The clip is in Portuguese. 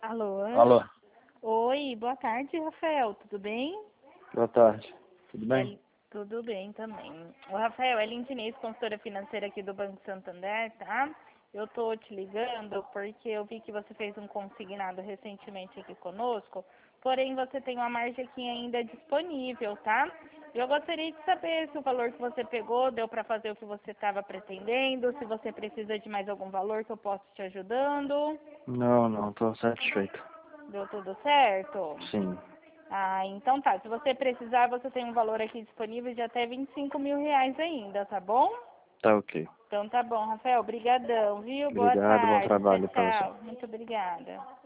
Alô? Alô, Oi, boa tarde, Rafael. Tudo bem? boa tarde. Tudo bem? Tudo bem também. O Rafael, é Diniz, consultora financeira aqui do Banco Santander, tá? Eu tô te ligando porque eu vi que você fez um consignado recentemente aqui conosco, porém você tem uma margem aqui ainda disponível, tá? Eu gostaria de saber se o valor que você pegou deu para fazer o que você estava pretendendo, se você precisa de mais algum valor que eu possa te ajudando. Não, tô satisfeito. Deu tudo certo? Sim, Ah, então tá. Se você precisar, você tem um valor aqui disponível de até R$ 25.000 ainda, tá bom? tá ok. Então tá bom, Rafael. Obrigadão, viu? Boa Obrigado, bom tarde. Tchau, trabalho pra você. tchau. Muito obrigada.